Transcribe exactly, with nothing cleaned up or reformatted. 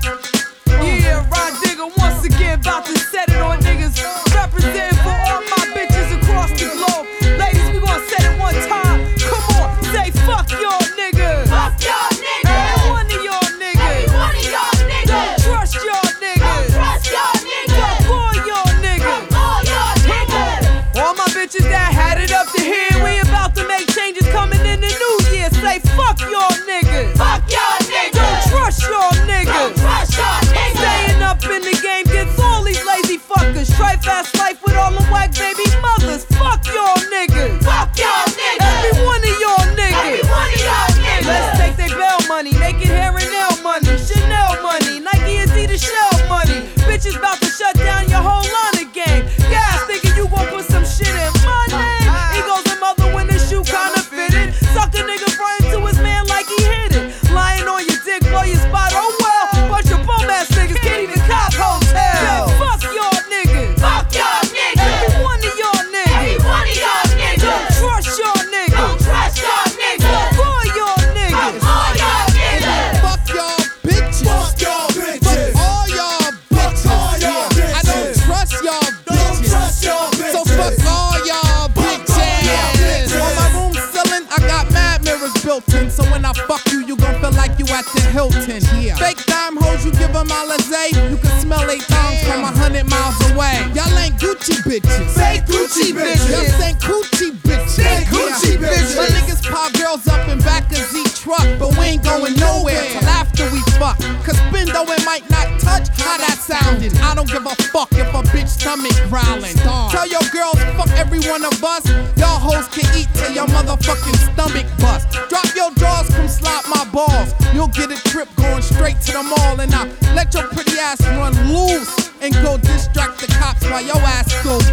Yeah, Rod Digger once again about to set it on niggas. Representing for all my bitches across the globe. Ladies, we gon' set it one time. Come on, say fuck y'all niggas. Fuck y'all niggas. Every one of y'all niggas. Every one of y'all niggas. Don't trust y'all niggas. Don't trust y'all niggas. Fuck all y'all niggas. Fuck all y'all niggas. All my bitches that had it up to here, we about to make changes coming in the new year. Say fuck y'all niggas. Fuck y'all niggas. Don't trust y'all Don't niggas. trust y'all niggas. Staying up in the game gets all these lazy fuckers. Try fast life with all them whack baby mothers. Fuck y'all niggas. Fuck y'all niggas. Every one of y'all Every niggas. one of y'all niggas. Let's take their bail money, make it hair and nail money, Chanel money, Nike and Adidas shell money. Bitches about to shut down your whole line of game. Guys thinking you gon' put some shit in my name. Egos and mother when the shoe kinda fitted. Suck a nigga frontin' to his man like he hit it. Lying on your dick, blow your spot, oh well. Bunch of bum ass niggas can't even cop hotels. Fuck y'all niggas. Fuck y'all niggas. Every one of y'all Every niggas. one of y'all Don't niggas. trust y'all Don't niggas. trust y'all niggas. Fuck all y'all Fuck niggas. all y'all niggas. Fuck y'all bitches. Fuck y'all bitches. Fuck all y'all bitches. all y'all I don't bitches. trust y'all Don't bitches. trust y'all bitches. So fuck all y'all bitches. bitches. On my room ceiling, I got mad mirrors built in. So when I fuck you, you gon' feel like you at the Hilton. Yeah. Fake dime hoes, you give them Alizé. You can smell eight times from a hundred miles away. Y'all ain't Gucci bitches. Fake Gucci bitches. Y'all ain't coochie bitches. Fake Gucci bitches. My niggas pop girls up in back of Z truck, but we ain't going nowhere till after we fuck. Cause bend though it might not touch, how that sounded. I don't give a fuck if a bitch stomach growling. Tell your girls fuck every one of us. Y'all hoes can eat till your motherfucking stomach bust. Drop your drawers, come slap my balls. You'll get a trip going straight to the mall, and I let your pretty ass run loose and go distract the cops while your ass go